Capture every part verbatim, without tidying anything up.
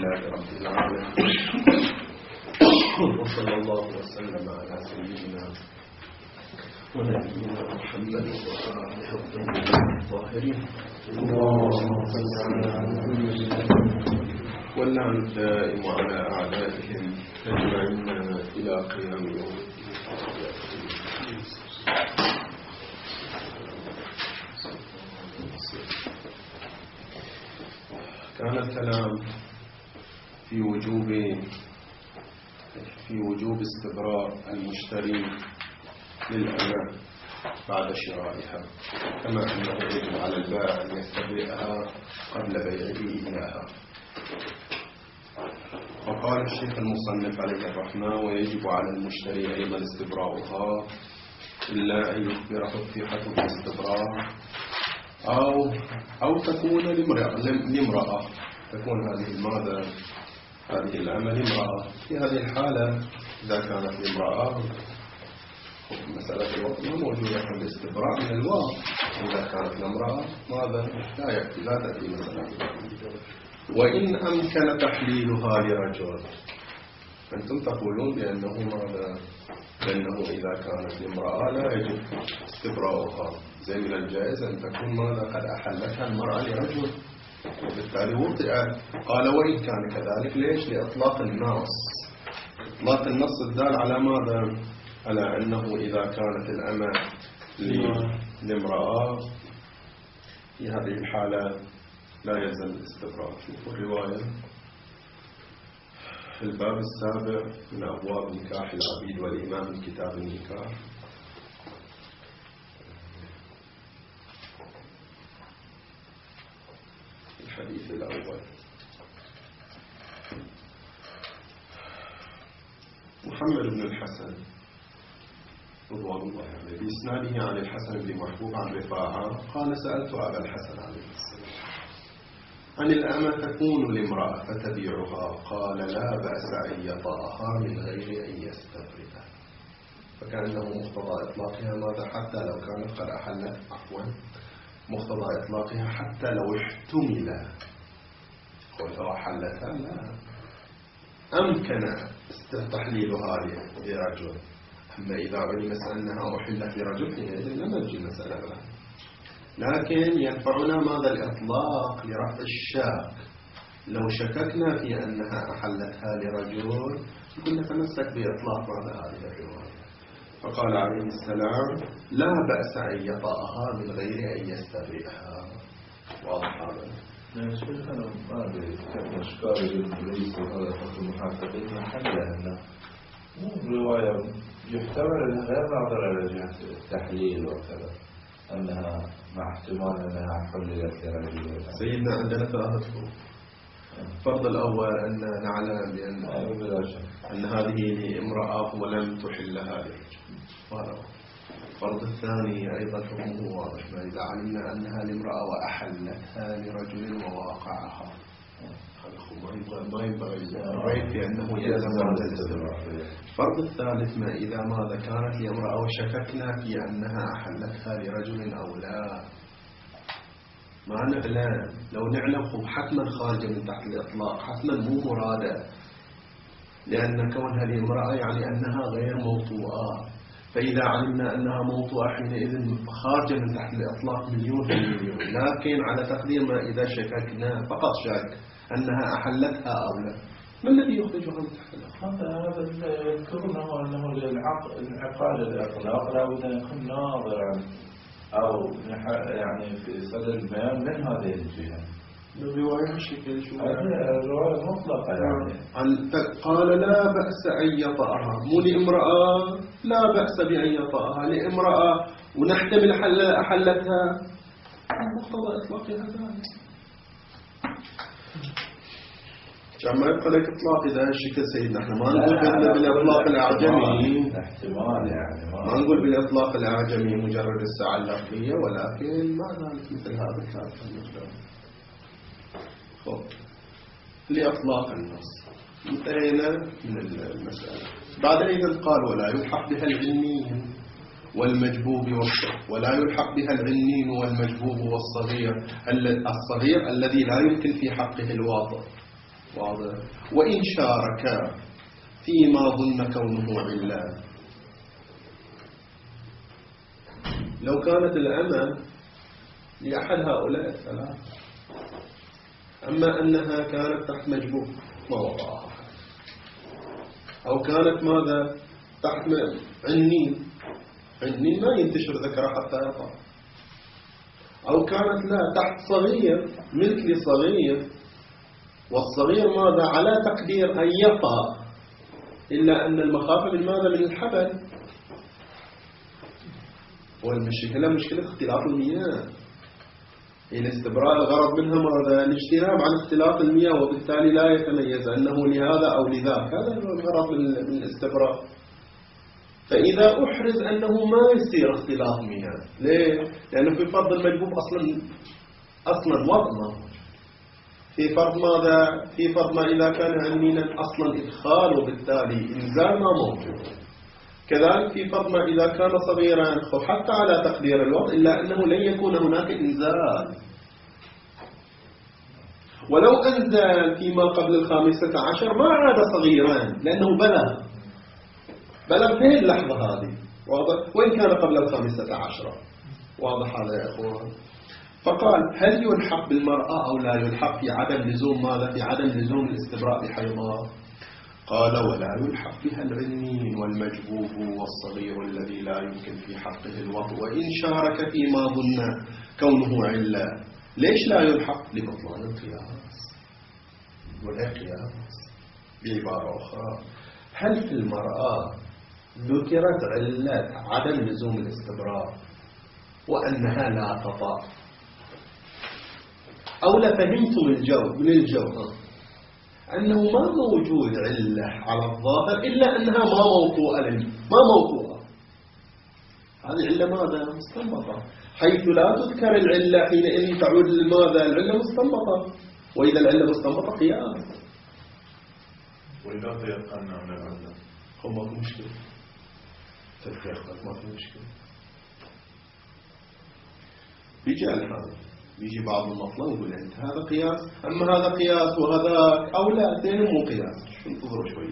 لله رب العالمين وصلى الله وسلم على سيدنا ونبينا محمد وآله الطاهرين واللعن الدائم على أعدائهم أجمعين إلى قيام يوم الدين. كان الكلام في وجوب في وجوب استبراء المشتري للأمة بعد شرائها، كما أنه يجب على البائع أن يستبرئها قبل بيعه إياها. وقال الشيخ المصنف عليه الرحمة: ويجب على المشتري أيضا استبراؤها إلا أن يخبره الثقة بالاستبراء أو أو تكون لامرأة، تكون هذه الماذا هذه الأمة لامرأة. في هذه الحالة إذا كانت لامرأة مسألة الوقت ما موجودة في الاستبراء من الواقع. إذا كانت لامرأة ماذا لا يكفي، لا تأتي مسألة. وإن أمكن تحليلها لرجل، أنتم تقولون بأنه ماذا بأنه إذا كانت لامرأة لا يجب استبراؤها، زي من الجائز أن تكون ماذا قد أحلتها المرأة لرجل، وبالتالي وطئت. قال وإن كان كذلك، ليش؟ لإطلاق النص. إطلاق النص الدال على ماذا؟ على أنه إذا كانت الأمة لامرأة في هذه الحالة لا يلزم الاستبراء. شوفوا الرواية في الباب السابع من أبواب نكاح العبيد والإمام من كتاب النكاح. الحديث الأول: محمد بن الحسن رضوان الله عليه بإسناده عن الحسن بن محبوب عن رفاعة قال: سألت أبا الحسن عليه السلام عن الأمة تكون لامرأة فتبيعها، قال: لا بأس أن يطأها من غير أن يستبرئها. فكأنه مقتضى إطلاقها ماذا؟ حتى لو كانت قد أحلت، عفوا مقتضى إطلاقها حتى لو احتمل. قلت أحلتها لا، أمكن تحليلها لرجل. أما إذا علم أنها أحلت لرجل حينئذ لم تجي المسألة. لكن ينفعنا ماذا؟ الإطلاق لرفع الشاك. لو شككنا في أنها أحلتها لرجل كنا نتمسك بإطلاق ماذا هذه الرواية. فقال عليه السلام: لا بأس أن يطأها من غير أن يستبرئها. واضح هذا؟ يعني شيخ أنا ما أدري كم أشكال البوليس وهذا حكم المحاكمين محلة أنه مو رواية يحتمل أنها غير ناظرة لجهة التحليل وكذا، أنها مع احتمال أنها حللت لرجل. سيدنا عندنا ثلاثة فروق. الفرض الأول أن نعلم بأن أن هذه لامرأة ولم تحلها لرجل. الفرض الثاني أيضا حكمه واضح: ما إذا علمنا أنها لامرأة وأحلتها لرجل وواقعها، ما ينبغي الريب في أنه يلزم هذا الاستبراء. الفرض الثالث: ما إذا ماذا كانت لامرأة وشككنا في أنها أحلتها لرجل أو لا، ما نعلم. لو نعلم خب حتما خارجة من تحت الإطلاق، حتما مو مرادة، لأن كونها لامرأة يعني أنها غير موطوءة. فإذا علمنا أنها موطوءة حينئذ خارجة من تحت الإطلاق مليون في المليون. لكن على تقدير ما إذا شككنا فقط شك أنها أحلتها أو لا، ما الذي يخرجها من تحت الإطلاق؟ هذا يذكرونه أنه للعقال الإطلاق لا بد أن يكون ناظرا أو يعني في صدر البيان من هذه الجهة. الرواية هالشكل شو؟ الرواية مطلقة يعني. قال: لا بأس أن يطأها، مو لامرأة لا بأس بأن يطأها، لامرأة ونحتمل أحلتها، مقتضى إطلاقها ذلك. كما يبقى لك إطلاق إذا هالشكل سيدنا. احنا ما نقول بالإطلاق الأعجمي احتمال يعني ما نقول بالإطلاق الأعجمي مجرد الساعة اللفظية، ولكن ما ذلك مثل هذا الكلام المجرد. خب لإطلاق النص انتهينا من المسألة. بعد أيضا قال: ولا يلحق بها العنين والمجبوب والصغير، ولا يلحق بها العنين والمجبوب والصغير الصغير الذي لا يمكن في حقه الواطئ. واضح. وإن شارك فيما ظن كونه علة، لو كانت الأمة لأحد هؤلاء الثلاث، أما أنها كانت تحت مجبور ما وضعها، أو كانت ماذا تحت عنين، عنين ما ينتشر ذكره حتى يطع، أو كانت لا تحت صغير ملك لصغير، والصغير ماذا على تقدير أن يطع، إلا أن المخافة من ماذا من الحبل، والمشكلة مشكلة اختلاط المياه. الاستبراء الغرض منها ماذا؟ الاجتناب عن اختلاط المياه، وبالتالي لا يتميز أنه لهذا أو لذاك، هذا هو الغرض من الاستبراء. فإذا أحرز أنه ما يصير اختلاط مياه، ليه؟ لأنه في فرض المجبوب أصلا أصلا وضع، في فرض ماذا؟ في فرض ما إذا كان عنينا أصلا إدخال وبالتالي إنزال ما موجود. كذلك في فرض ما إذا كان صغيرا وحتى على تقدير الوضع، إلا أنه لن يكون هناك إنزال. ولو أنزل فيما قبل الخامسة عشر ما عاد صغيرا، لأنه بلغ بلغ في اللحظة هذه، واضح؟ وإن كان قبل الخامسة عشرة، واضح هذا يا أخوان؟ فقال هل يلحق بالمرأة أو لا يلحق في عدم لزوم ماذا؟ في عدم لزوم الاستبراء بحيضها؟ قال ولا يلحق بها العنين والمجبوب والصغير الذي لا يمكن في حقه الوطء وإن شارك فيما ظن كونه علة. ليش لا يلحق؟ لبطلان القياس. ولا قياس. بعبارة أخرى، هل في المرأة ذكرت علة عدم لزوم الاستبراء وأنها لا تطأ، أو لفهمتم الجو من الجو أنه ما موجود علة على الظاهر إلا أنها ما موطوءة ما موطوءة، هذه علة ماذا؟ مستنبطة، حيث لا تذكر العلة حينئذ تعود لماذا؟ العلة مستنبطة، وإذا العلة مستنبطة قياس. وإذا تيقنا من العلة هو ما في مشكلة، تتيقن ما في مشكلة. بيجي الحال بيجي بعض المطلب يقول انت هذا قياس، اما هذا قياس وهذاك او لا، اثنين مو قياس، انتظروا شويه.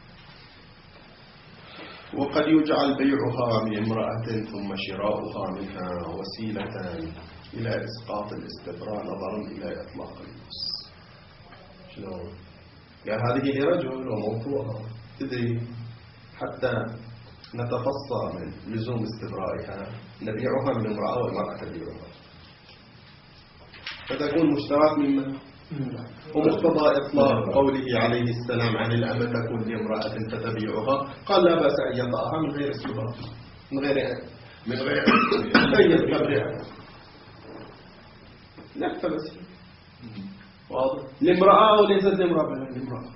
وقد يجعل بيعها من امرأة ثم شراؤها منها وسيلة الى اسقاط الاستبراء نظرا الى اطلاق النص. شلون؟ قال هذه لرجل وموضوعها، تدري حتى نتفصل من لزوم استبرائها نبيعها من امرأة والمرأة تبيعها، فتكون مشترات مما ومقتضى إطلاق قوله عليه السلام عن الأمة تكون لامرأة فتبيعها، قال لا بأس أن يطأها من غير استبراء، من غير من غير أن يستبرئها، لا بس واضح. الامرأة وليست الامرأة الامرأة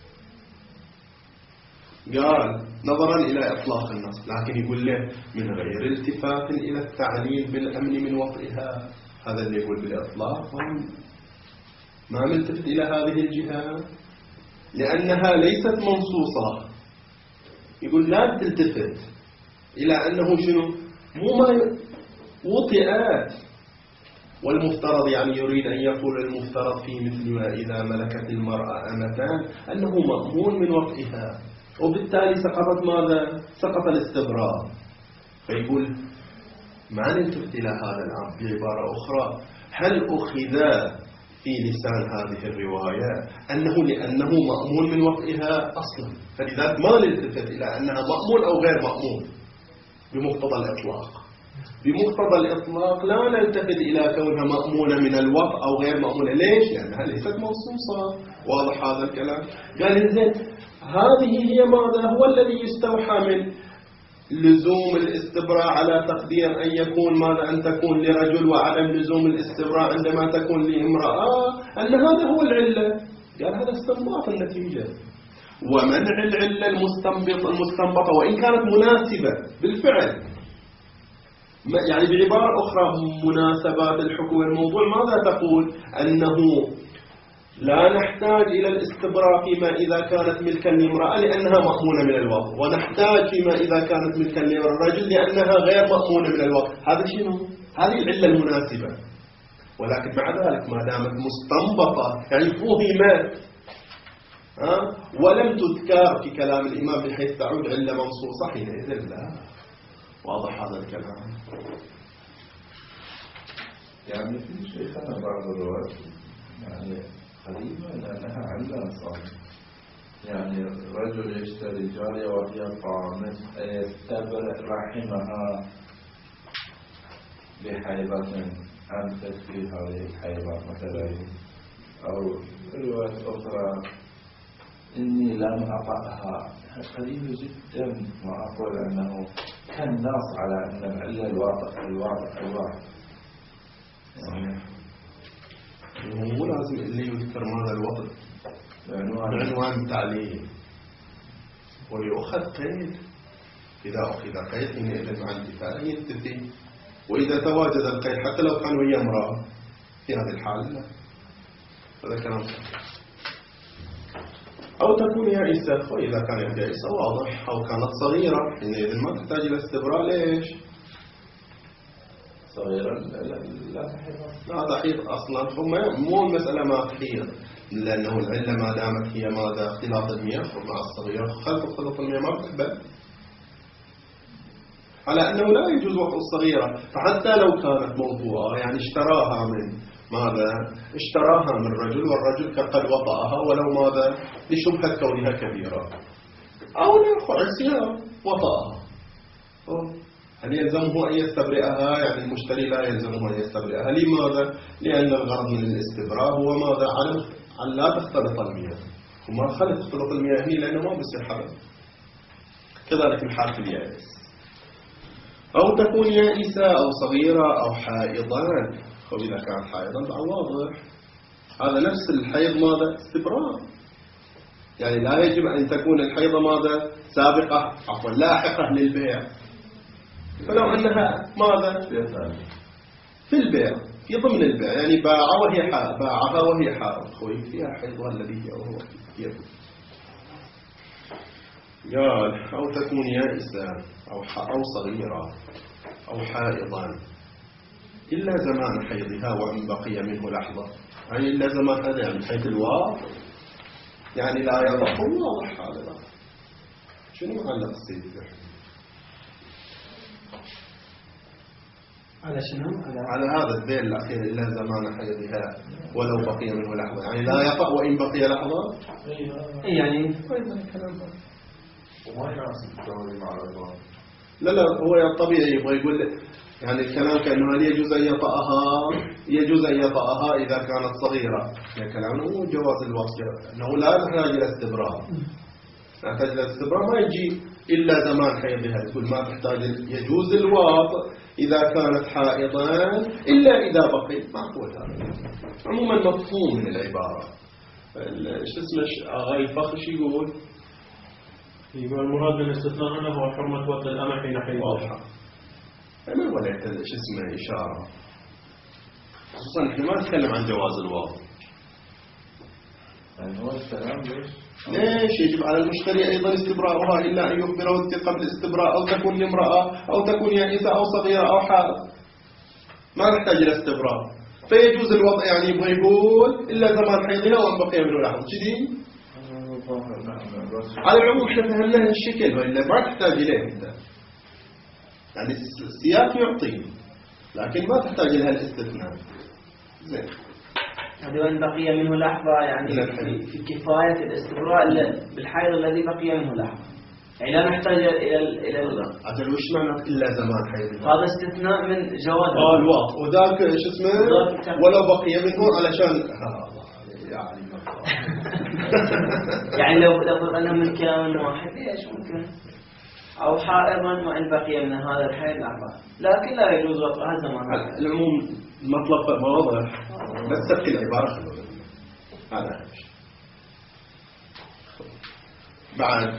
قال نظرا إلى إطلاق النص، لكن يقول له من غير التفات إلى التعليل بالأمن من وطئها، هذا اللي يقول بالإطلاق ما ملتفت إلى هذه الجهة لأنها ليست منصوصة، يقول لا تلتفت إلى أنه شنو مو ما وطئات، والمفترض يعني يريد أن يقول المفترض في مثل ما إذا ملكت المرأة أمتان أنه مأمون من وطئها، وبالتالي سقطت ماذا؟ سقط الاستبراء. فيقول ما نلتفت إلى هذا الأمر. بعبارة أخرى، هل أخذ في لسان هذه الرواية أنه لأنه مأمون من وطئها أصلا، فلذلك ما نلتفت إلى أنها مأمون أو غير مأمون بمقتضى الإطلاق. بمقتضى الإطلاق لا نلتفت إلى كونها مأمونة من الوطء أو غير مأمونة. ليش؟ لأنها ليست منصوصة. واضح هذا الكلام؟ قال إذن هذه هي ماذا؟ هو الذي يستوحى من لزوم الاستبراء على تقدير أن يكون ماذا؟ أن تكون لرجل، وعدم لزوم الاستبراء عندما تكون لامرأة، أن هذا هو العلة. قال هذا استنباط النتيجة، ومنع العلة المستنبط المستنبطة وإن كانت مناسبة بالفعل، يعني بعبارة أخرى مناسبات الحكم والموضوع ماذا تقول؟ أنه لا نحتاج إلى الاستبراء فيما إذا كانت ملكا لامرأة لأنها مأمونة من الوطء، ونحتاج فيما إذا كانت ملكا للرجل لأنها غير مأمونة من الوطء. هذا شنو؟ هذه العلة المناسبة. ولكن مع ذلك ما دامت مستنبطة يعني فهمت ها؟ ولم تذكر في كلام الإمام بحيث تعود علة منصوصة حينئذ لا. واضح هذا الكلام؟ يعني في شيخنا بعض الروايات يعني قريبة لأنها علة صار، يعني رجل يشتري جارية وهي قامت يستبرئ رحمها بحيضة أنفت في هذه الحيضة مثلا، أو رواية أخرى إني لم أطأها، قريبة جدا. ما أقول أنه كالنص على أن العلة الواقع الواقع الواقع صحيح. مو لازم اللي يذكر ماذا الوضع بعنوان التعليل ويؤخذ قيد. إذا أخذ قيد حينئذ مع الدفاع ينتفي، وإذا تواجد القيد حتى لو كان ويا امرأة في هذه الحالة لا. هذا كلام صحيح. أو تكون يائسة، وإذا كانت يائسة واضح، أو كانت صغيرة حينئذ ما تحتاج إلى استبراء. ليش؟ صغيرة لا لا تحيض، لا تحيض أصلا. مو المسألة ما تحيض، لأنه العلة ما دامت هي ماذا؟ اختلاط المياه. مع الصغيرة خلف اختلاط المياه ما بتقبل، على أنه لا يجوز وقع الصغيرة. فحتى لو كانت موضوعة يعني اشتراها من ماذا؟ اشتراها من رجل، والرجل قد وطأها ولو ماذا؟ لشبهة كونها كبيرة، أو لا عصيان وطأها، هل يلزمه أن يستبرئها؟ يعني المشتري لا يلزمه أن يستبرئها. لماذا؟ لأن الغرض من الاستبراء هو ماذا؟ على لا تختلط المياه، وما خلط تختلط المياه هنا لأنه ما بصير حرام. كذلك الحالة اليائس. أو تكون يائسة أو صغيرة أو حائضان. وإذا كانت حائضا واضح هذا نفس الحيض ماذا؟ استبراء. يعني لا يجب أن تكون الحيضة ماذا؟ سابقة عفوا لاحقة للبيع. فلو أنها ماذا؟ في البيع، في ضمن البيع، يعني باع وهي حائض، باعها وهي حائض، خوي فيها حيضها الذي هي وهو يبدو. قال أو تكون يائسة أو أو صغيرة أو حائضا إلا زمان حيضها وإن بقي منه لحظة. يعني إلا زمان هذا يعني حيث الواقع، يعني لا يضح واضح هذا. شنو معلق السيد به؟ على شنو؟ على, على هذا البيل الأخير إلا زمان حيضها ولو بقي منه لحظة، يعني لا يقع وإن بقي لحظة. يعني وما يناسب التوالي مع الأضرار. لا لا هو طبيعي يبغى يقول يعني الكلام كأنه هل يجوز أن يطأها؟ يجوز أن يطأها إذا كانت صغيرة. يعني كلامه هو جواز الوصف، أنه لا تحتاج إلى استبراء. لا تحتاج إلى استبراء، ما يجي إلا زمان حيضها. يقول ما تحتاج، يجوز الوطء إذا كانت حائضا إلا إذا بقي. معقول هذا عموما مفهوم من العبارة. ايش اسمه أغاي الفخر شو يقول؟ يقول المراد من الاستثناء هنا هو حرمة وطء الأمة حين حيض. واضحة. ما وليت ايش اسمه إشارة، خصوصا احنا ما نتكلم عن جواز الوطء. يعني هو الكلام ليش؟ ليش يجب على المشتري أيضا استبراءها إلا أن يخبره الثقة بالاستبراء، أو تكون لامرأة أو تكون يائسة أو صغيرة أو حائض، ما نحتاج إلى استبراء. فيجوز الوضع، يعني يبغى يقول إلا زمان حيضها وأن بقي منه لحظة. كذي على العموم احنا فهمنا هالشكل، وإلا ما تحتاج إليه انت. يعني السياق يعطي لكن ما تحتاج إلى الاستثناء. زين. هذا وإن بقي منه لحظة، يعني في, في كفاية الاستبراء بالحيض الذي بقي منه لحظة، يعني لا نحتاج إلى إلى أجل وش معنى إلا زمان حيض؟ هذا استثناء من جواز آه الوقت، وذاك إيش اسمه ولو بقي منه علشان يعني يعني لو لو قلنا من كان واحد إيش ممكن، أو حائضا وإن بقي من هذا الحيض لحظة، لكن لا يجوز وقتها زمان. العموم المطلب واضح، بس تبقي العبارة خلونا هذا شيء. بعد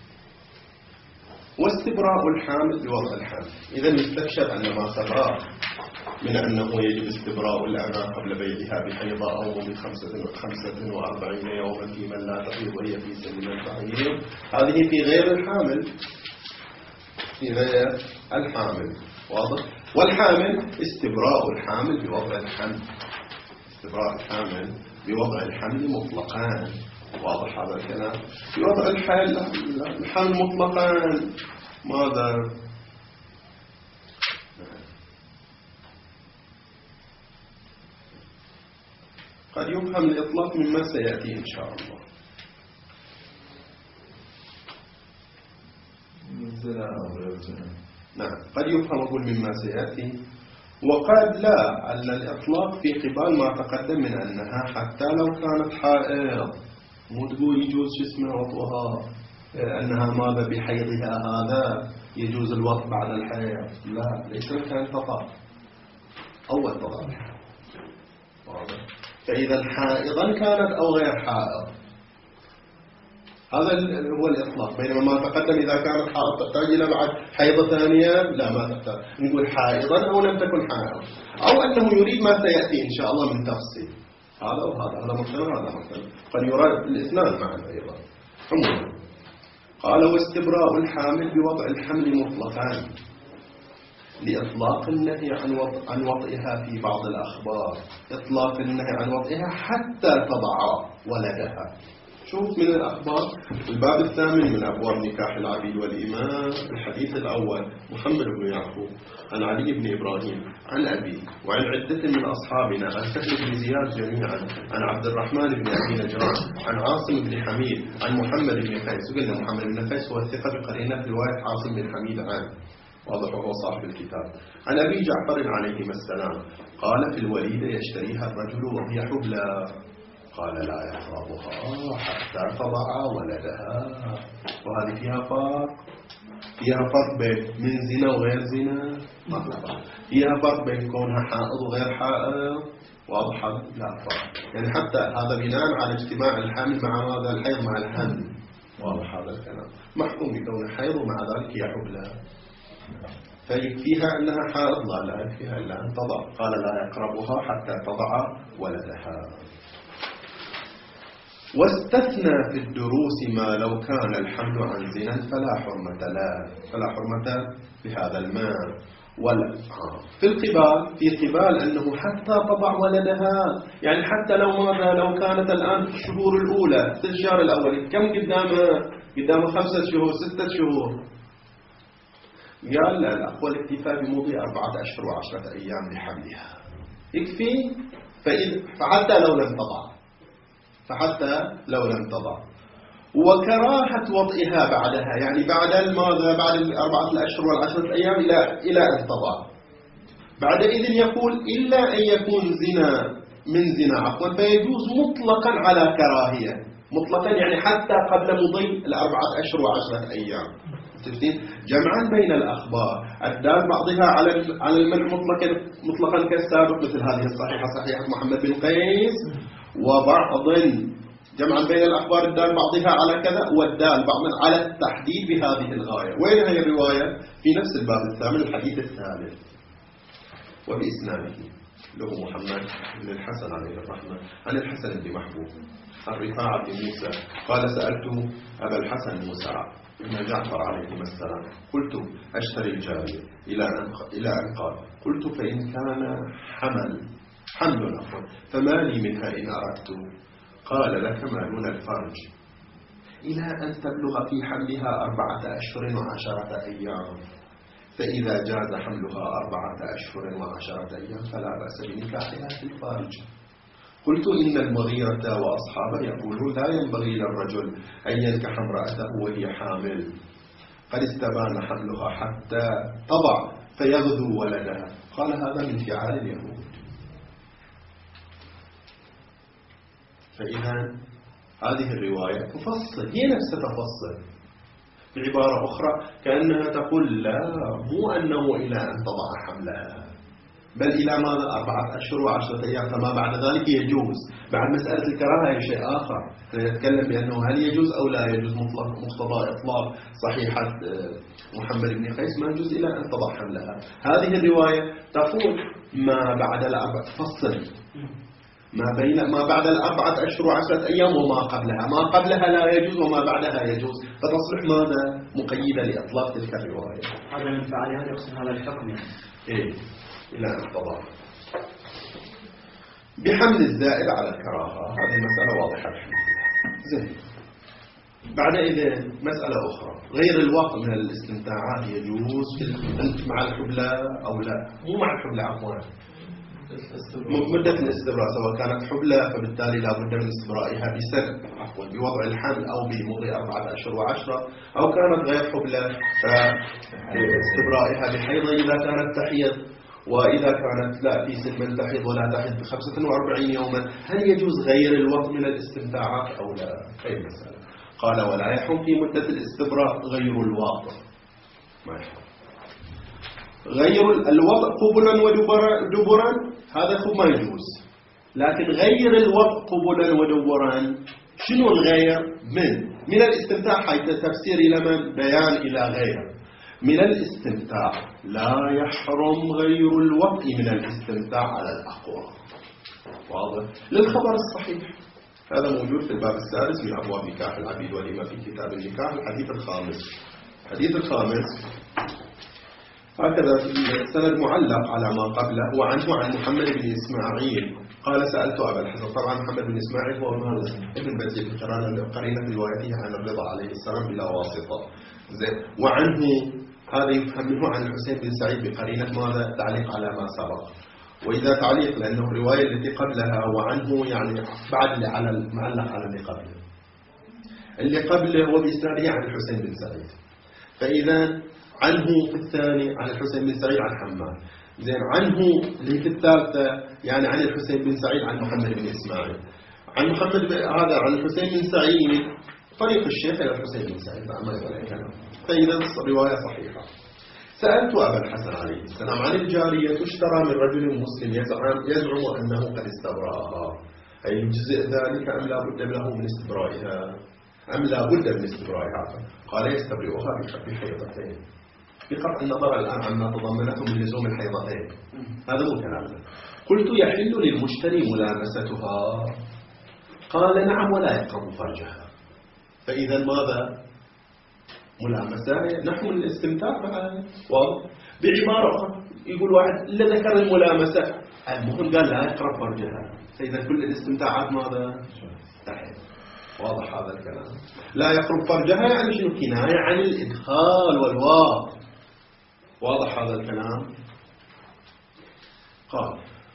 واستبراء الحامل بوضع الحمل. إذا يستكشف أن ما سبق من أنه يجب استبراء الأمة قبل بيعها بحيضة أو بخمسة وأربعين يوما في من لا تحيض وهي في سن التحيض، هذه في غير الحامل، في غير الحامل. واضح؟ والحامل استبراء الحامل بوضع الحمل. استبراء الحامل بوضع الحمل مطلقان، واضح هذا الكلام. في وضع الحال الحمل مطلقا ماذا؟ قد يفهم الإطلاق مما سيأتي إن شاء الله. زنا أو غير زنا. نعم قد يفهم أقول مما سيأتي، وقد لا، أن الإطلاق في قبال ما تقدم من أنها حتى لو كانت حائض، مو تقول يجوز شو اسمه وطئها أنها ماذا بحيضها هذا يجوز الوطء بعد الحيض، لا ليس كان تطهر أول تطهر. فإذا حائضا كانت أو غير حائض، هذا هو الإطلاق. بينما ما تقدم إذا كانت حائض تحتاج إلى بعد حيضة ثانية، لا ما تحتاج، نقول حائضا أو لم تكن حائض، أو أنه يريد ما سيأتي إن شاء الله من تفصيل هذا وهذا، هذا محتمل هذا محتمل، قد يراد الاثنان معا أيضا. عموما قال واستبراء الحامل بوضع الحمل مطلقان لإطلاق النهي عن وضع عن وطئها في بعض الأخبار، إطلاق النهي عن وطئها حتى تضع ولدها. شوف من الأخبار الباب الثامن من أبواب نكاح العبيد والإماء، الحديث الأول محمد بن يعقوب عن علي بن إبراهيم عن أبي وعن عدة من أصحابنا عن سهل بن زياد جميعا عن عبد الرحمن بن أبي نجران عن عاصم بن حميد عن محمد بن قيس. وقلنا محمد بن قيس هو الثقة بقرينة رواية عاصم بن حميد عنه، واضح وهو صاحب الكتاب. عن أبي جعفر عليهما السلام قال في الوليدة يشتريها الرجل وهي حبلى، قال لا يقربها حتى تضع ولدها. وهذه فيها فرق، فيها فرق بين من زنا وغير زنا، فيها فرق بين كونها حائض وغير حائض، واضح لا فرق. يعني حتى هذا بناء على اجتماع الحمل مع ماذا الحيض مع الحمل، واضح هذا الكلام، محكوم بكون حيض ومع ذلك هي حبلى. فيكفيها أنها حائض؟ لا لا يكفيها إلا أن تضع، قال لا يقربها حتى تضع ولدها. واستثنى في الدروس ما لو كان الحمل عن زنا فلا حرمة لا فلا حرمة بهذا الماء ولا في القبال، في قبال أنه حتى تضع ولدها، يعني حتى لو ماذا لو كانت الآن في الشهور الأولى في الشهر الأول كم قدامها قدامها خمسة شهور ستة شهور، قال لا لا هو الاكتفاء بمضي أربعة أشهر وعشرة أيام لحملها يكفي. فإذ فحتى لو لم تضع فحتى لو لم تضع وكراهة وطئها بعدها، يعني بعد ماذا بعد الأربعة الأشهر والعشرة أيام إلى إلى أن تضع، بعد إذن يقول إلا أن يكون زنا من زنا عفوا فيجوز مطلقا على كراهية، مطلقا يعني حتى قبل مضي الأربعة أشهر وعشرة أيام. جمعا بين الأخبار الدال بعضها على على المنع مطلقا مطلقا كالسابق مثل هذه الصحيحة صحيحة محمد بن قيس، وبعض جمعا بين الأخبار الدال بعضها على كذا والدال بعضا على التحديد بهذه الغاية. وين هي الرواية؟ في نفس الباب الثامن الحديث الثالث وبإسناده له محمد بن الحسن عليه الرحمة عن الحسن بن محبوب عن رفاعة بن موسى قال سألت أبا الحسن موسى ابن جعفر عليهما السلام قلت أشتري الجارية إلى أن إلى أن قال قلت فإن كان حمل حمل أفضل فما لي منها إن أردت؟ قال لك ما دون الفرج إلى أن تبلغ في حملها أربعة أشهر وعشرة أيام، فإذا جاز حملها أربعة أشهر وعشرة أيام فلا بأس بنكاحها في الفرج. قلت إن المغيرة وأصحابه يقولون لا ينبغي للرجل أن ينكح امرأته وهي حامل قد استبان حملها حتى تضع فيغذو ولدها. قال هذا من فعال اليهود. فإذا هذه الرواية تفصل، هي نفسها تفصل بعبارة أخرى كأنها تقول لا مو أنه إلى أن تضع حملها بل إلى ماذا أربعة أشهر وعشرة أيام، فما بعد ذلك يجوز. بعد مسألة الكراهة هي شيء آخر، نتكلم بأنه هل يجوز أو لا يجوز مطلق مقتضى إطلاق صحيحة محمد بن قيس ما يجوز إلى أن تضع حملها. هذه الرواية تقول ما بعد الأربعة تفصل ما بين ما بعد الأربعة أشهر وعشرة أيام وما قبلها، ما قبلها لا يجوز وما بعدها يجوز، فتصبح ماذا مقيدة لإطلاق تلك الرواية. هذا من فعالها يقصد هذا الحكم يعني. إيه إلى أن تضع بحمل الزائد على الكراهة. هذه المسألة واضحة الحمد لله. زين. بعد إذن مسألة أخرى، غير الوقت من الاستمتاعات يجوز مع الحبلى أو لا؟ مو مع الحبلى عفوا، مدة الاستبراء، سواء كانت حبلى فبالتالي لا بد من استبرائها بسبب عفوا بوضع الحمل أو بمضي أربعة أشهر وعشرة، أو كانت غير حبلى فاستبرائها بحيض إذا كانت تحيض، وإذا كانت لا في سن من تحيض ولا تحيض بخمسة وأربعين يوما. هل يجوز غير الوقت من الاستمتاعات أو لا؟ هي المسألة. قال ولا يحرم في مدة الاستبراء غير الواطئ. ما يحرم غير الوضع قبلا ودبرا، هذا خب ما يجوز. لكن غير الوضع قبلا ودبرا، شنو الغير؟ من من الاستمتاع، حيث تفسير إلى من بيان إلى غير. من الاستمتاع لا يحرم غير الوضع من الاستمتاع على الأقوى. واضح؟ للخبر الصحيح هذا موجود في الباب السادس من أبواب نكاح العبيد والإماء في كتاب النكاح، الحديث الخامس. الحديث الخامس هكذا في سند معلق على ما قبله، وعنه عن محمد بن إسماعيل قال سألت أبا الحسن. طبعا محمد بن إسماعيل هو ابن بزيد قرينة روايته عن الرضا عليه السلام بلا واسطة. زين. وعنه هذا يفهمه عن الحسين بن سعيد بقرينة ماذا؟ تعليق على ما سبق. وإذا تعليق لأنه الرواية التي قبلها وعنه يعني بعد اللي على المعلق على اللي قبله. اللي قبله هو بإسناده عن الحسين بن سعيد، فإذا عنه في الثاني عن الحسين بن سعيد عن حماد. زين. عنه اللي في الثالثة يعني عن الحسين بن سعيد عن محمد بن إسماعيل. عن محمد هذا عن الحسين بن سعيد طريق الشيخ إلى الحسين بن سعيد ما يقول كلام. فإذا الرواية صحيحة. سألت أبا الحسن عليه السلام عن الجارية تشترى من رجل مسلم يزعم, يزعم أنه قد استبرأها، أي يجزئ ذلك أم لا بد له من استبرائها أم لا بد من استبرائها؟ قال يستبرئها بحيضتين، بقطع النظر الآن عما تضمنته من لزوم الحيضتين. هذا مو كلامنا. قلت يحل للمشتري ملامستها؟ قال نعم ولا يقرب فرجها. فإذا ماذا؟ ملامسة نحو الاستمتاع معها. واضح؟ بعبارة أخرى يقول واحد إلا ذكر الملامسة، المهم قال لا يقرب فرجها، فإذا كل الاستمتاعات ماذا؟ تحت. واضح هذا الكلام؟ لا يقرب فرجها يعني شنو؟ كناية عن الإدخال والواقع. واضح هذا الكلام؟ قال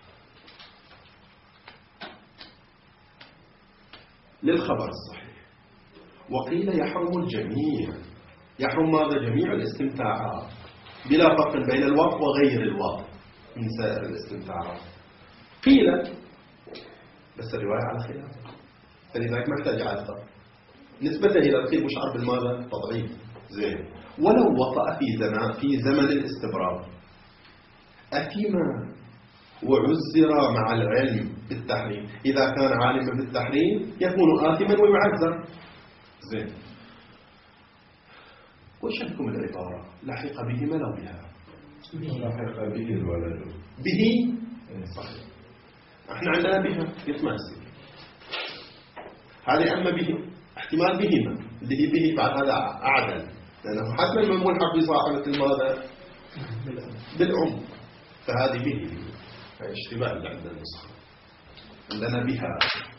للخبر الصحيح وقيل يحرم الجميع. يحرم ماذا؟ جميع الاستمتاعات بلا فرق بين الوقت وغير الوقت من سائر الاستمتاعات. قيل بس الرواية على خلاف، فلذلك ما احتاج على الفرق نسبة إلى القيل مشعر بالماذا؟ تضعيف. زين. ولو وطأ في زمان في زمن الاستبراء أثم وعزر مع العلم بالتحريم. إذا كان عالما بالتحريم يكون آثما ويعذر. زين. وش حكم العبارة؟ لحق به ما لو بها؟ لحق به الولد به؟ صحيح. احنا عندنا بها يتماسك. هذه أما به احتمال بهما، اللي هي به بعد هذا أعدل، لأنه حتما من ملحق بصاحبة الماذا؟ بالعم. فهذه به هي اشتباه اللي عندنا النسخة. عندنا بها.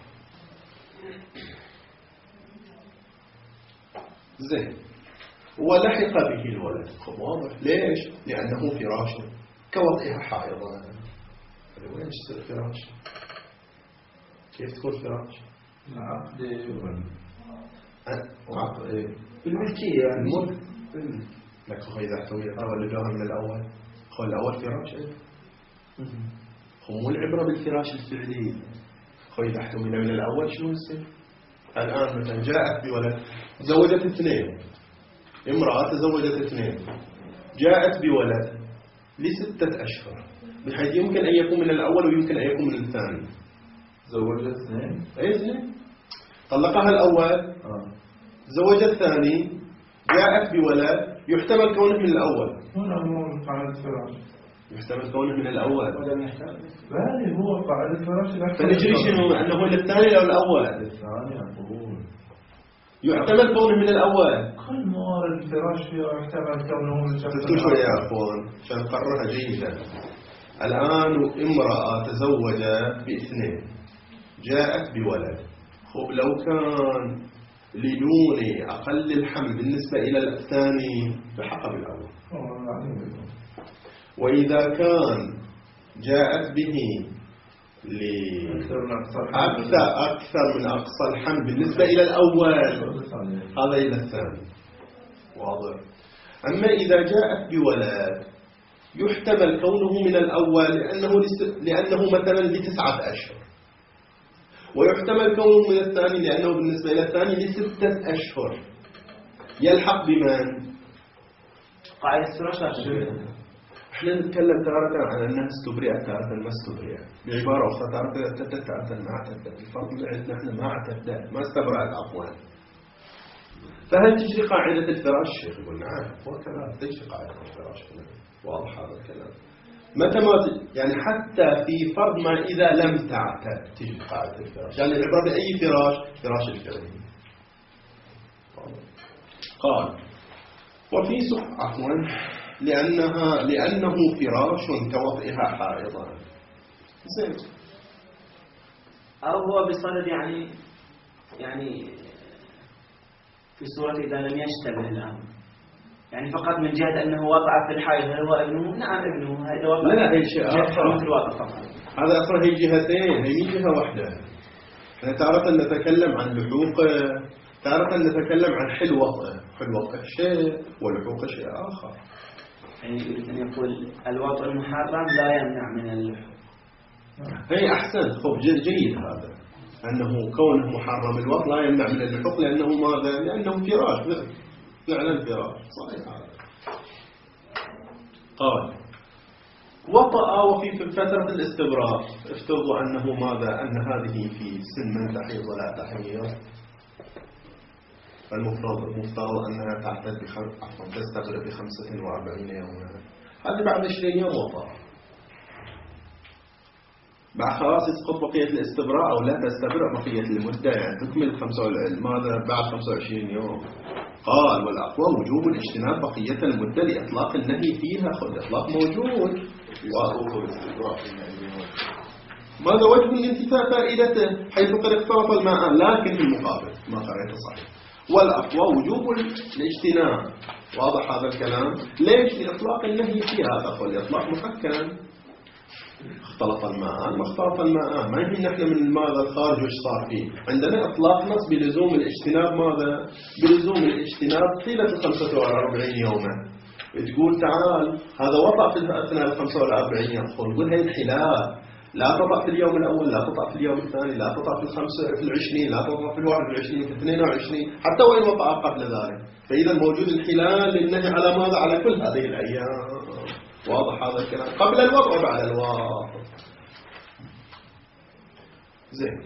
زين. ولحق به الولد. واضح. ليش؟ لأنه فراش كوضعها حائضا. وين يصير فراش؟ كيف تكون فراش؟ عقد عقد ايه؟ بالملكية يعني. الملك. لك أخي إذا احتوي تولدوها من الأول. أخي الأول فراش ايه؟ هم العبرة بالفراش الفعلي. أخي إذا احتوينا من الأول شنو يصير؟ الآن مثلا جاءت بولد، زوجت اثنين، امرأة تزوجت اثنين، جاءت بولد لستة أشهر، بحيث يمكن أن يكون من الأول ويمكن أن يكون من الثاني. زوجت اثنين؟ أي اثنين. طلقها الأول، آه. زوجت الثاني، جاءت بولد، يحتمل كونه من الأول. هنا هو قاعد الفراش. يحتمل كونه من الأول. ولم يحتمل. بل هو قاعد الفراش. فنجري شنو؟ أنه للثاني أو الأول؟ الثاني أقول. يحتمل كونه من الأول. كل موارد الفراش فيها يحتمل كونه من الشخص. تفتوا شوية يا أخوان عشان نقررها جيدا. الآن امرأة تزوجت باثنين، جاءت بولد، خب لو كان لدون أقل الحمل بالنسبة إلى الثاني بحق بالأول، وإذا كان جاءت به لأكثر أكثر من أقصى الحمل بالنسبة إلى الأول هذا إلى الثاني. واضح؟ أما إذا جاءت بولد يحتمل كونه من الأول لأنه لأنه مثلا لتسعة أشهر، ويحتمل كونه من الثاني لأنه بالنسبة إلى الثاني لستة أشهر. يلحق بمن؟ قاعدة الفراش. احنا نتكلم تارة عن أنها استبرئت تارة ما استبرئت، بعبارة أخرى تارة اعتدت تارة ما اعتدت. الفرق عندنا احنا ما اعتدت ما استبرأت عفوا. فهل تجري قاعدة الفراش؟ الشيخ يقول نعم وكذا تجري قاعدة الفراش. واضح هذا الكلام. متى ما يعني حتى في فرض ما إذا لم تعتد تجري قاعدة الفراش، يعني العبرة بأي فراش؟ فراش الفرعي. قال وفي صح عفوا لأنها لأنه فراش كوطئها حائضا. زين. أو هو بصدد يعني يعني في صورة إذا لم يشتبه الأمر، يعني فقط من جهة أنه وقع في الحائض. هل هو ابنه؟ نعم ابنه. هذا وقع. لا هي شيء آخر. مثل الوقع فقط. هذا أصلا هي جهتين، هي مي جهة واحدة. احنا تارة نتكلم عن لحوقه، تارة نتكلم عن حلوقه، حلوقه شيء ولحوقه شيء آخر. يعني يريد أن يقول الوطء المحرم لا يمنع من اللحوق. هي أحسن. خب جيد هذا، أنه كونه محرم الوطء لا يمنع من اللحوق لأنه ماذا؟ لأنه فراش، فعلا فراش. صحيح هذا. قال وطأ وفي فترة الاستبراء افترضوا أنه ماذا؟ أن هذه في سن من تحيض ولا تحيض، فالمفترض المفترض أنها تعتد بخم... عفوا تستغرق بخمسة وأربعين يوما. هذه بعد عشرين يوم وطأ. بعد خلاص يسقط بقية الاستبراء أو لا تستبرأ بقية المدة، يعني تكمل خمسة ماذا بعد خمسة وعشرين يوم. قال والأقوى وجوب الاجتناب بقية المدة لإطلاق النهي فيها. خذ الإطلاق موجود. ماذا وجه الانتفاء فائدته حيث قد اختلط الماء، لكن في المقابل ما قرأت صحيح. والأقوى وجوب الاجتناب. واضح هذا الكلام؟ ليش؟ لإطلاق النهي فيها. تقول الإطلاق محكم. اختلط الماء ما اختلط الماء، ما يهمنا نحن من ماذا الخارج وش صار فيه. عندنا إطلاق نص بلزوم الاجتناب ماذا؟ بلزوم الاجتناب طيلة الخمسة وأربعين يوما. تقول تعال هذا وطأ في أثناء الخمسة والأربعين يوم، نقول هي الحلال لا تطأ في اليوم الأول، لا تطأ في اليوم الثاني، لا تطأ في الخمسة في العشرين، لا تطأ في الواحد والعشرين، في الاثنين وعشرين، حتى وإن وطأ قبل ذلك. فإذا موجود الحلال للنهي على ماذا؟ على كل هذه الأيام. واضح هذا الكلام؟ قبل الوضع وبعد الوضع. زين.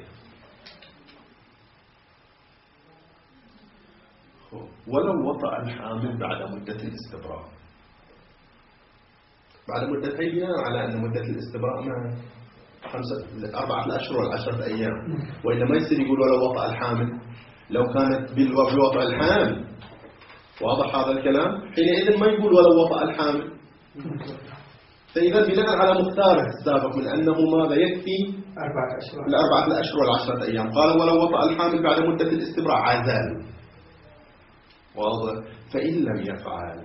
ولو وطأ الحامل بعد مدة الاستبراء، بعد مدة هي على أن مدة الاستبراء ما خمسة أربعة الأشهر والعشرة أيام، وإلا ما يصير يقول ولو وطأ الحامل لو كانت بالوضع الحامل. واضح هذا الكلام؟ حينئذ ما يقول ولو وطأ الحامل. فإذا بناء على مختاره السابق من أنه ماذا يكفي أربعة أشهر الأربعة الأشهر والعشرة أيام، قال ولو وطأ الحامل بعد مدة الاستبراء عزل. واضح؟ فإن لم يفعل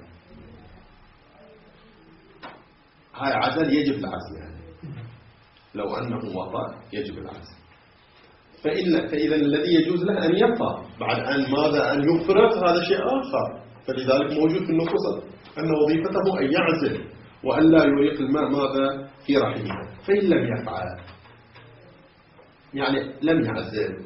هاي عزل يجب العزل، يعني لو أنه وطأ يجب العزل. فإن فإذا الذي يجوز له أن يطأ بعد أن ماذا؟ أن يفرط، هذا شيء آخر. فلذلك موجود في النصوص أن وظيفته أن يعزل وأن لا يريق الماء ماذا؟ في رحمه. فإن لم يفعل يعني لم يعزل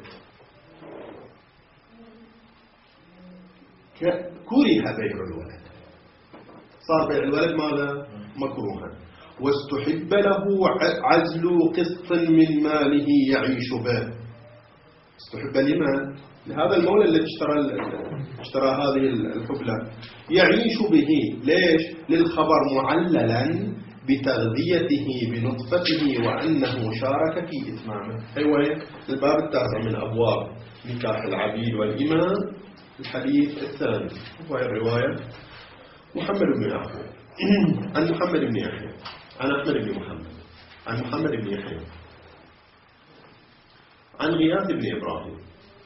كره بيع الولد، صار بيع الولد ماذا؟ مكروها. واستحب له عزل قسط من ماله يعيش به. استحب لمن؟ لهذا المولى الذي اشترى اشترى هذه الحبلة يعيش به. ليش؟ للخبر معللا بتغذيته بنطفته وأنه شارك في إتمامه. أيوة الباب التاسع من أبواب نكاح العبيد والإمام، الحديث الثاني وهي الرواية محمد بن يحيى عن محمد بن يحيى عن أحمد بن محمد عن محمد بن يحيى عن غياث بن إبراهيم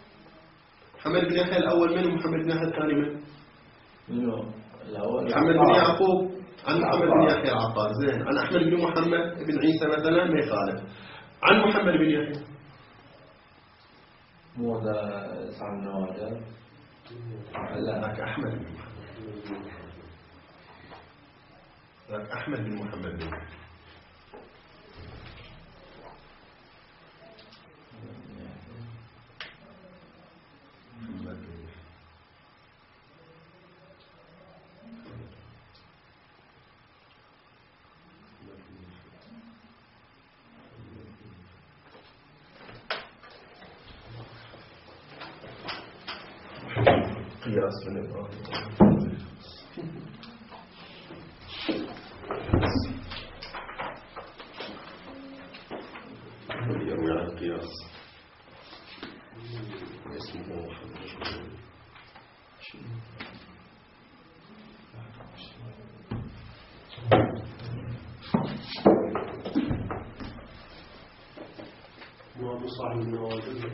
محمد بن يحيى الأول من ومحمد بن يحيى الثاني من؟ منو الأول؟ محمد بن يعقوب عن محمد بن يحيى العطار. زين، عن أحمد بن محمد بن عيسى مثلا ما يخالف. عن محمد بن يحيى مو هذا سعد بن نواجه؟ لا ذاك أحمد بن محمد، ذاك أحمد بن محمد بن يحيى. قياس من إبراهيم يروي عن قياس اسمه ما أبو صاحب النوادر.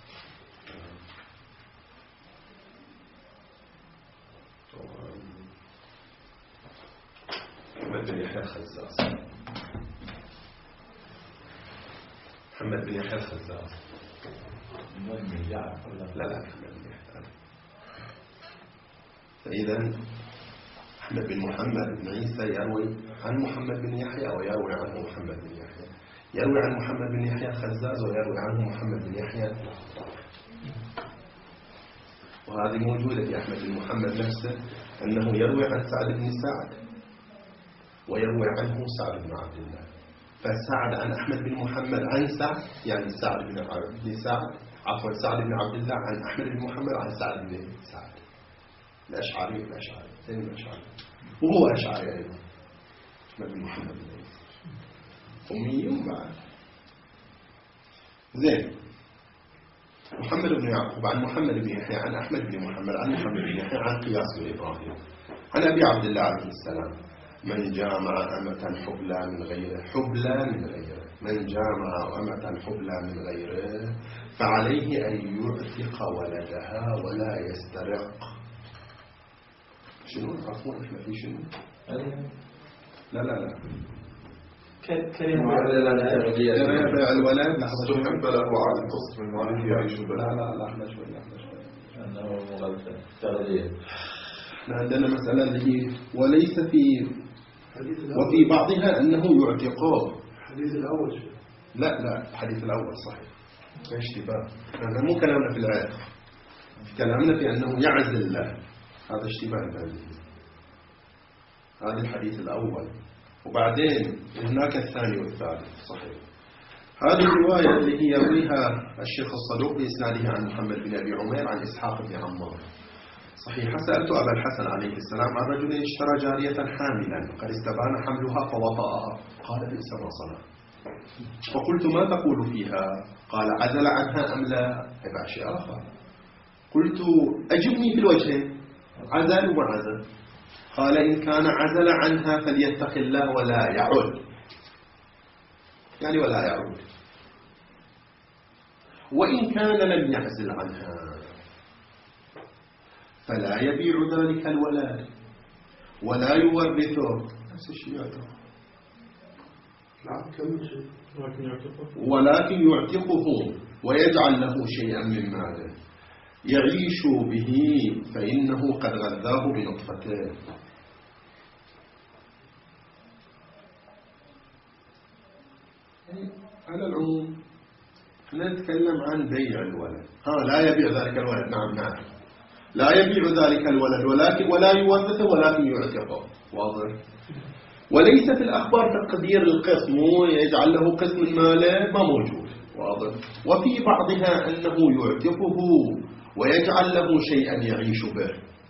محمد بن يحيى الخزاز. محمد بن يحيى الخزاز. لا لا محمد بن يحيى. فإذا أحمد بن محمد بن عيسى يروي عن محمد بن يحيى ويروي عنه محمد بن يحيى، يروي عن محمد بن يحيى الخزاز ويروي عنه محمد بن يحيى، وهذه موجودة في أحمد بن محمد نفسه أنه يروي عن سعد بن سعد ويروي عنه سعد بن عبد الله. فسعد عن أحمد بن محمد عن سعد، يعني سعد بن عبد سعد عفوا سعد بن عبد الله عن أحمد بن محمد عن سعد بن سعد. الأشعري الأشعري زين الأشعري وهو أشعري أيضا. أحمد بن محمد أمي بعد. زين، محمد بن يعقوب عن محمد بن يحيى عن أحمد بن محمد عن محمد بن يحيى عن قياس بن إبراهيم عن أبي عبد الله عليه السلام: من جامع أمة حبلى من غيره، حبلى من غيره، من جامع أمة حبلى من غيره فعليه أن يعتق ولدها ولا يسترق. شنو عفوا احنا في شنو؟ لا لا لا كلمة بيع الولد تحب له على القسط من ماله يعيش بله. لا لا لا احنا شوي احنا شوي أنه مغلطة تغليل. احنا عندنا مسألة اللي هي وليس في وفي بعضها أنه يعتقه. الحديث الأول شو؟ لا لا الحديث الأول صحيح، ما اشتباه. هذا مو كلامنا في العتق، كلامنا في أنه يعزل له، هذا اشتباه ثاني. هذا الحديث الأول، وبعدين هناك الثاني والثالث صحيح. هذه الرواية اللي هي يرويها الشيخ الصدوق بإسناده عن محمد بن أبي عمير عن إسحاق بن عمار صحيح. سألت أبا الحسن عليه السلام عن رجل اشترى جارية حاملا قد استبان حملها فوطأها، قال بئس ما صنع. فقلت ما تقول فيها؟ قال عزل عنها أم لا؟ هذا شيء آخر. قلت أجبني في الوجهين، عزل وعزل. قال إن كان عزل عنها فليتق الله ولا يعود، يعني ولا يعود. وإن كان لم يعزل عنها فلا يبيع ذلك الولد ولا يورثه، نفس الشيء يعتقه، ولكن يعتقه ويجعل له شيئا من ماله يعيش به فإنه قد غذاه بنطفته. على العموم نتكلم عن بيع الولد. ها لا يبيع ذلك الولد، نعم نعم لا يبيع ذلك الولد ولكن ولا يورثه ولكن يعتقه، واضح. وليس في الأخبار تقدير القسم يجعل له قسم من ماله، ما موجود، واضح. وفي بعضها أنه يعتقه ويجعل له شيئا يعيش به،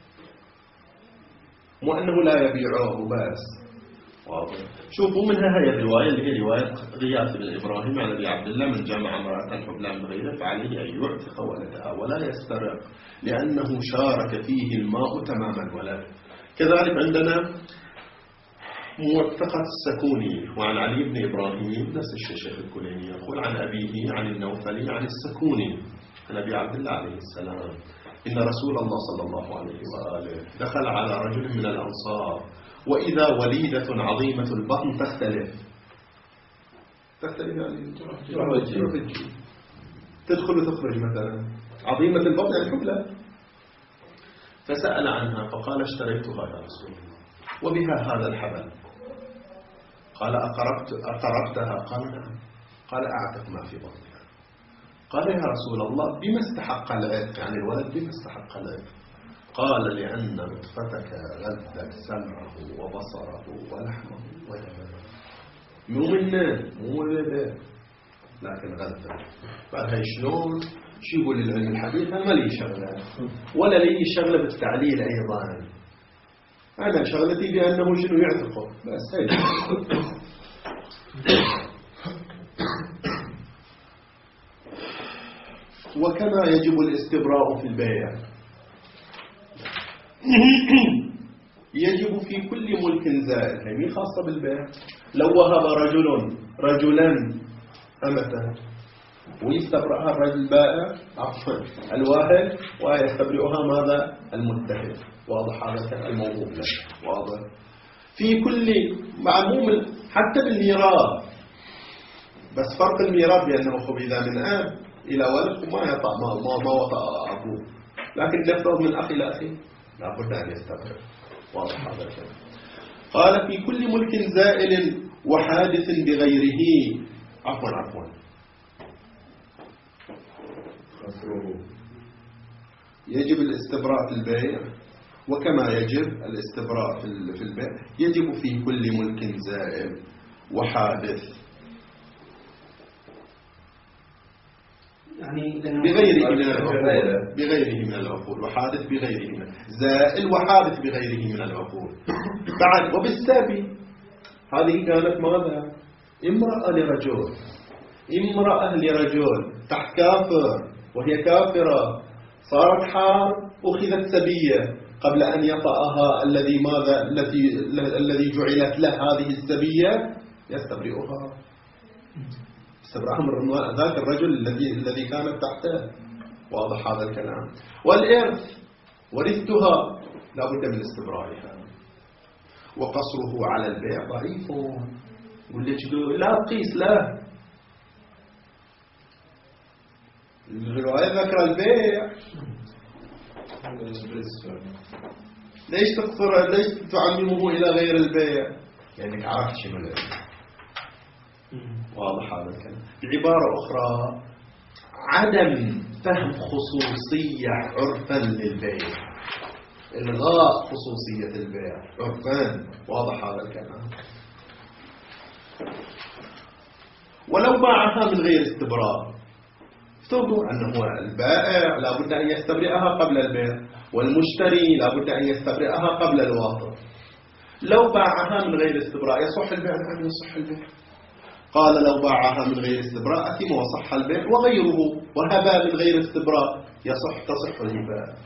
مو أنه لا يبيعه بس، واضح. شوفوا منها هي الرواية اللي هي رواية غياث بن إبراهيم عن أبي عبد الله: من جمع امرأة حبلى من غيره فعليه أن يعتق ولدها ولا يسترق لأنه شارك فيه الماء تمام الولد. كذلك عندنا موثقة السكوني وعن علي بن إبراهيم نفس الشيء. شيخ الكليني يقول عن أبيه عن النوفلي عن السكوني عن أبي عبد الله عليه السلام: إن رسول الله صلى الله عليه وآله دخل على رجل من الأنصار وإذا وليدة عظيمة البطن تختلف تختلف يعني تروح الجيل تدخل وتخرج مثلا عظيمة البطن يعني حبلة. فسأل عنها فقال اشتريتها يا رسول الله وبها هذا الحبل. قال أقربت أقربتها؟ قال نعم. قال أعتق ما في بطنها. قال يا رسول الله بما استحق العتق؟ يعني الولد بما استحق العتق؟ قال لأن نطفتك غذت سمعه وبصره ولحمه ودمه. مو منه مو ولده لكن غذت. قال هاي شلون؟ شو يقول العلم الحديث؟ ما لي شغله ولا لي شغله بالتعليل أيضا. أنا شغلتي بأنه شنو يعتقه بس هاي. وكما يجب الاستبراء في البيع يجب في كل ملك زائد. هي خاصة بالبيع. لو وهب رجل رجلا أمة ويستبرأها الرجل البائع عفوا الواهب ويستبرئها ماذا؟ المتهم. واضح هذا الموضوع له واضح في كل معموم حتى بالميراث. بس فرق الميراث بأنه خذ إذا من آب إلى ولد ما يطع ما ما, ما وطأ أبوه، لكن نفرض من أخي إلى أخي لابد أن يستبرئ. واضح هذا الكلام. قال في كل ملك زائل وحادث بغيره عفوا عفوا يجب الاستبراء في البيع. وكما يجب الاستبراء في البيع يجب في كل ملك زائل وحادث يعني بغيره من العقول بغيره من العقول وحادث بغيره من زائل وحادث بغيره من العقول. بعد وبالسابي هذه كانت ماذا؟ امرأة لرجل امرأة لرجل تحت كافر وهي كافرة صارت حار أخذت سبية قبل أن يطأها الذي ماذا التي الذي جعلت له هذه السبية يستبرئها استبرأها من ذاك الرجل الذي الذي كانت تحته. واضح هذا الكلام. والإرث ورثتها لا بد من استبرائها. وقصره على البيع ضعيف. يقول لك لا تقيس لا الرواية ذكر البيع ليش تقصر ليش تعممه إلى غير البيع؟ لأنك عرفت شنو البيع. واضح هذا الكلام. بعبارة أخرى عدم فهم خصوصية عرفا للبيع إلغاء خصوصية البيع عرفا. واضح هذا الكلام. ولو باعها من غير استبراء افترضوا أنه البائع لابد أن يستبرئها قبل البيع والمشتري لابد أن يستبرئها قبل الواطن. لو باعها من غير استبراء يصح البيع؟ نعم يصح البيع. قال لو باعها من غير استبراء أثم وصح البيع وغيره. وهبا من غير استبراء يصح تصح الهباء.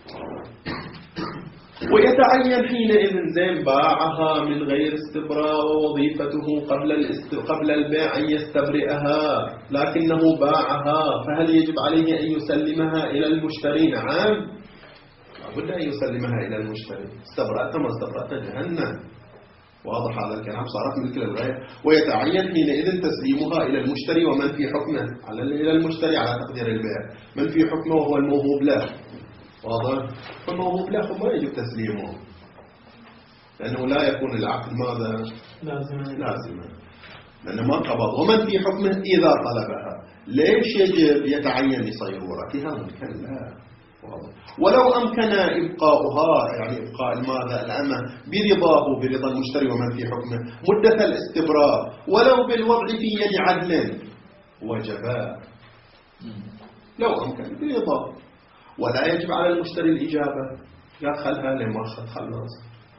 ويتعين حينئذ زين باعها من غير استبراء ووظيفته قبل قبل البيع أن يستبرئها لكنه باعها فهل يجب عليه أن يسلمها إلى المشتري؟ نعم لابد أن يسلمها إلى المشتري. استبرأت ما استبرأت جهنم. واضح هذا الكلام. صارت ملك للغير. ويتعين حينئذ تسليمها إلى المشتري ومن في حكمه على إلى المشتري على تقدير البيع من في حكمه وهو الموهوب له. واضح. فالموهوب له ما يجب تسليمه لأنه لا يكون العقد ماذا لازما لازما لأنه ما قبض. ومن في حكمه إذا طلبها. ليش يجب يتعين لصيرورتها؟ ممكن لا. واضح. ولو أمكن إبقاؤها يعني إبقاء الماذا الأمة برضاه برضا المشتري ومن في حكمه مدة الاستبراء ولو بالوضع في يد عدل وجبا لو أمكن برضاه ولا يجب على المشتري الإجابة. لا خلها لما خلص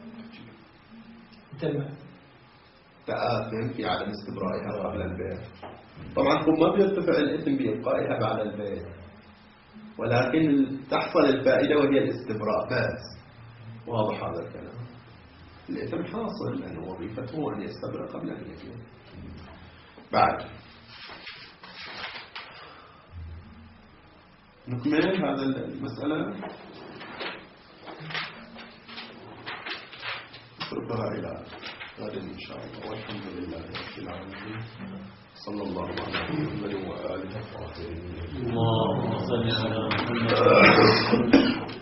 تآثم في عدم استبرائها قبل البيع. طبعا هم ما بيرتفع الإثم بإبقائها بعد البيع ولكن تحصل الفائدة وهي الاستبراء بس. واضح هذا الكلام. الإثم حاصل لأنه وظيفته أن يستبرأ قبل أن يجي. بعد نكمل هذا المسألة، نتركها إلى غد إن شاء الله. والحمد لله رب العالمين. صلى الله على محمد وآله الطاهرين. اللهم صل على محمد.